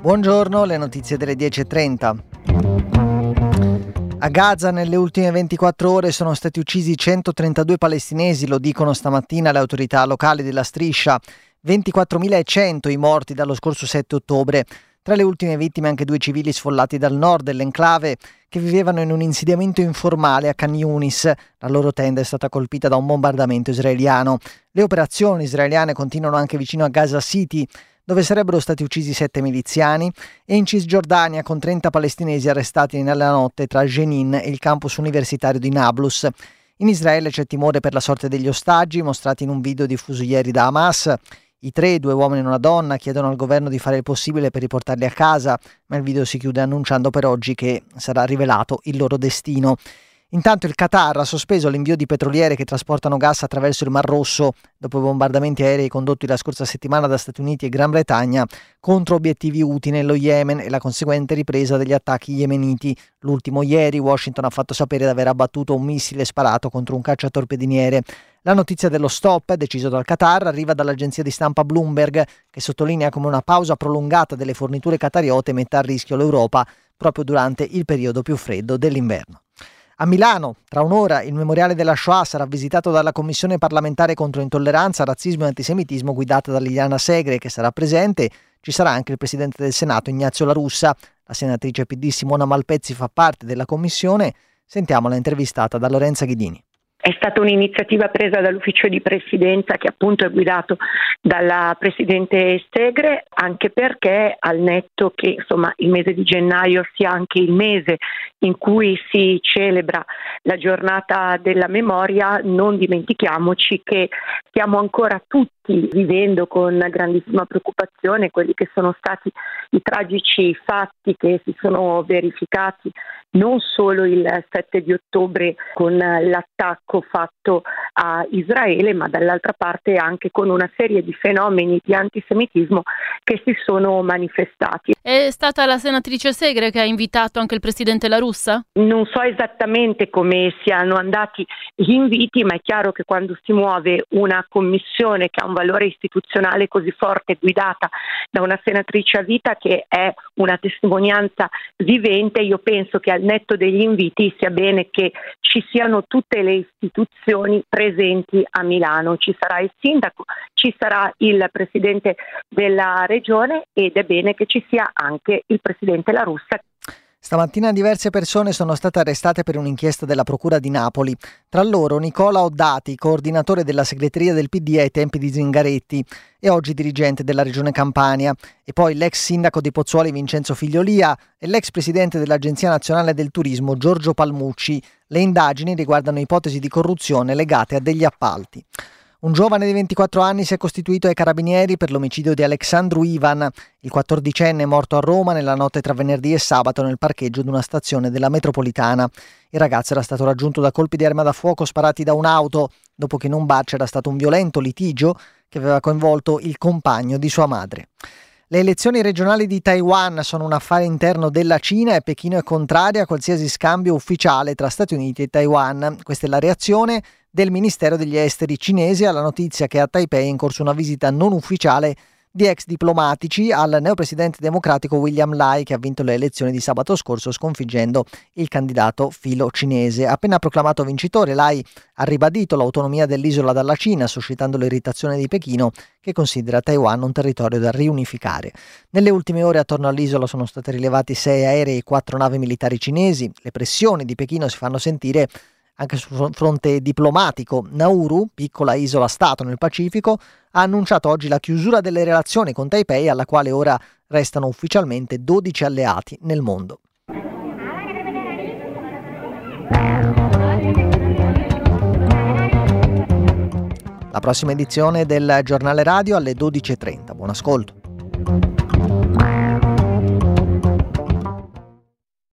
Buongiorno, le notizie delle 10:30. A Gaza nelle ultime 24 ore sono stati uccisi 132 palestinesi, lo dicono stamattina le autorità locali della striscia. 24.100 i morti dallo scorso 7 ottobre. Tra le ultime vittime anche 2 civili sfollati dal nord dell'enclave che vivevano in un insediamento informale a Khan Yunis. La loro tenda è stata colpita da un bombardamento israeliano. Le operazioni israeliane continuano anche vicino a Gaza City, dove sarebbero stati uccisi 7 miliziani, e in Cisgiordania con 30 palestinesi arrestati nella notte tra Jenin e il campus universitario di Nablus. In Israele c'è timore per la sorte degli ostaggi mostrati in un video diffuso ieri da Hamas. I 3, 2 uomini e una donna, chiedono al governo di fare il possibile per riportarli a casa, ma il video si chiude annunciando per oggi che sarà rivelato il loro destino. Intanto il Qatar ha sospeso l'invio di petroliere che trasportano gas attraverso il Mar Rosso dopo i bombardamenti aerei condotti la scorsa settimana da Stati Uniti e Gran Bretagna contro obiettivi Houthi nello Yemen e la conseguente ripresa degli attacchi yemeniti. L'ultimo ieri Washington ha fatto sapere di aver abbattuto un missile sparato contro un cacciatorpediniere. La notizia dello stop, deciso dal Qatar, arriva dall'agenzia di stampa Bloomberg, che sottolinea come una pausa prolungata delle forniture qatariote metta a rischio l'Europa proprio durante il periodo più freddo dell'inverno. A Milano, tra un'ora, il memoriale della Shoah sarà visitato dalla Commissione parlamentare contro intolleranza, razzismo e antisemitismo guidata da Liliana Segre, che sarà presente. Ci sarà anche il Presidente del Senato Ignazio La Russa. La senatrice PD Simona Malpezzi fa parte della commissione. Sentiamola intervistata da Lorenza Ghidini. È stata un'iniziativa presa dall'ufficio di presidenza che appunto è guidato dalla Presidente Segre, anche perché al netto che il mese di gennaio sia anche il mese in cui si celebra la giornata della memoria, non dimentichiamoci che stiamo ancora tutti vivendo con grandissima preoccupazione quelli che sono stati i tragici fatti che si sono verificati non solo il 7 di ottobre con l'attacco fatto a Israele, ma dall'altra parte anche con una serie di fenomeni di antisemitismo che si sono manifestati. È stata la senatrice Segre che ha invitato anche il Presidente La Russa? Non so esattamente come siano andati gli inviti, ma è chiaro che quando si muove una commissione che ha un valore istituzionale così forte, guidata da una senatrice a vita che è una testimonianza vivente, io penso che al netto degli inviti sia bene che ci siano tutte le istituzioni presenti a Milano. Ci sarà il sindaco, ci sarà il presidente della regione ed è bene che ci sia anche il presidente La Russa. Stamattina diverse persone sono state arrestate per un'inchiesta della Procura di Napoli. Tra loro Nicola Oddati, coordinatore della segreteria del PD ai tempi di Zingaretti e oggi dirigente della Regione Campania, e poi l'ex sindaco di Pozzuoli Vincenzo Figliolia e l'ex presidente dell'Agenzia Nazionale del Turismo Giorgio Palmucci. Le indagini riguardano ipotesi di corruzione legate a degli appalti. Un giovane di 24 anni si è costituito ai carabinieri per l'omicidio di Alexandru Ivan, il 14enne morto a Roma nella notte tra venerdì e sabato nel parcheggio di una stazione della metropolitana. Il ragazzo era stato raggiunto da colpi di arma da fuoco sparati da un'auto, dopo che in un bar c'era stato un violento litigio che aveva coinvolto il compagno di sua madre. Le elezioni regionali di Taiwan sono un affare interno della Cina e Pechino è contraria a qualsiasi scambio ufficiale tra Stati Uniti e Taiwan. Questa è la reazione del Ministero degli Esteri cinese alla notizia che a Taipei è in corso una visita non ufficiale di ex diplomatici al neopresidente democratico William Lai, che ha vinto le elezioni di sabato scorso sconfiggendo il candidato filo cinese. Appena proclamato vincitore, Lai ha ribadito l'autonomia dell'isola dalla Cina, suscitando l'irritazione di Pechino, che considera Taiwan un territorio da riunificare. Nelle ultime ore attorno all'isola sono stati rilevati 6 aerei e 4 navi militari cinesi. Le pressioni di Pechino si fanno sentire anche sul fronte diplomatico. Nauru, piccola isola-stato nel Pacifico, ha annunciato oggi la chiusura delle relazioni con Taipei, alla quale ora restano ufficialmente 12 alleati nel mondo. La prossima edizione del Giornale Radio alle 12:30. Buon ascolto.